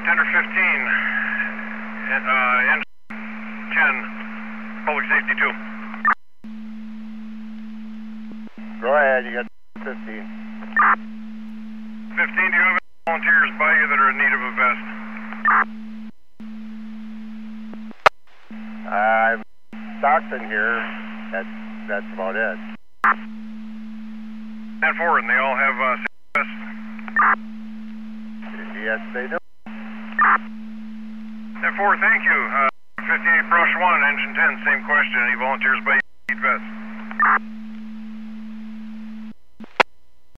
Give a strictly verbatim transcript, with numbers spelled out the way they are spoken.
ten or fifteen. Uh, Engine ten, public safety two. Go ahead, you got fifteen. fifteen, do you have any volunteers by you that are in need of a vest? I've Stockton here. That's that's about it. ten four, and they all have uh, vests? Yes, they do. ten four, thank you. Uh, fifty-eight Brush one, Engine ten, same question. Any volunteers by you need vests?